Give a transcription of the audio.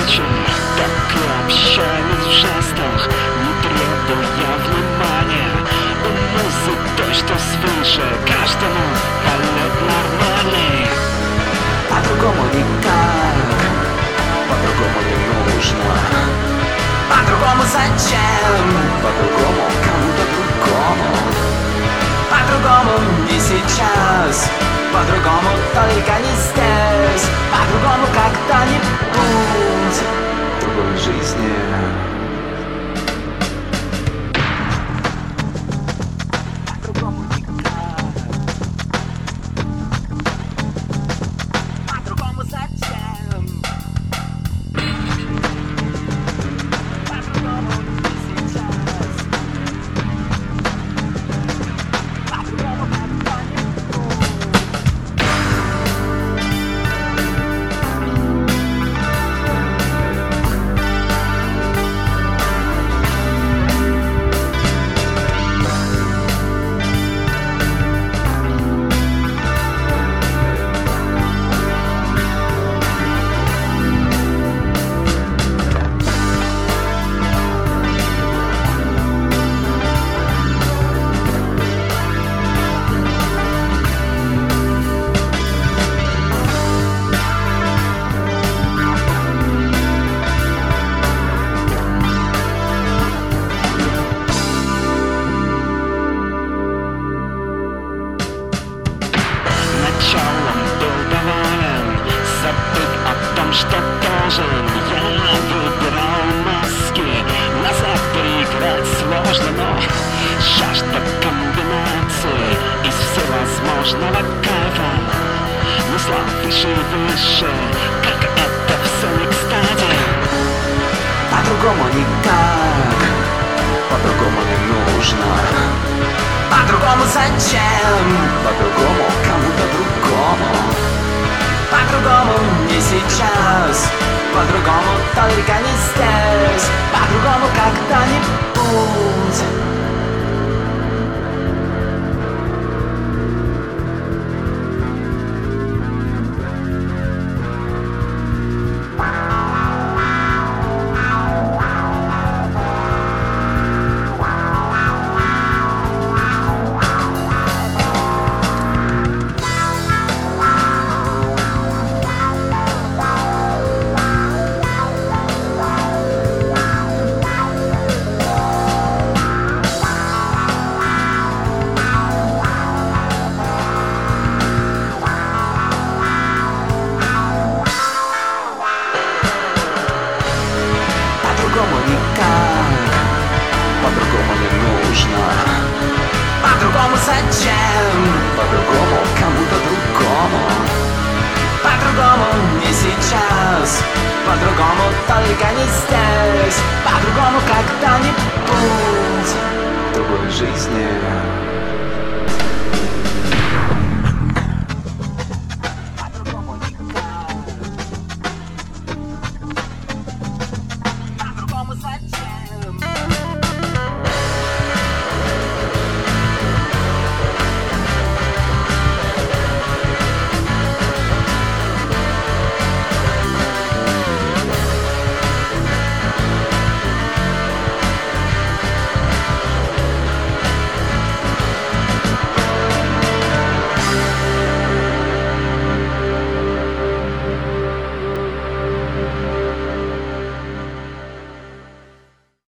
встречи, так и общались в жестах, не требуя внимания. У музыки то, что свыше, каждому полет нормальный. По-другому никак, по-другому не нужно. По-другому зачем? По-другому кому-то другому. По-другому не сейчас, по-другому только не здесь. По-другому когда-нибудь в другой жизни. Началом был доволен, забыт о том, что должен. Я выбирал маски, назад переиграть сложно, но жажда комбинаций из всевозможного кайфа несла выше и выше, как это все не кстати. По-другому никак, по-другому не нужно. По-другому зачем? По-другому кому-то другому. По-другому не сейчас, по-другому только не здесь. По-другому когда-нибудь. По-другому никак, по-другому не нужно. По-другому зачем? По-другому кому-то другому. По-другому не сейчас, по-другому только не здесь. По-другому когда-нибудь в другой жизни.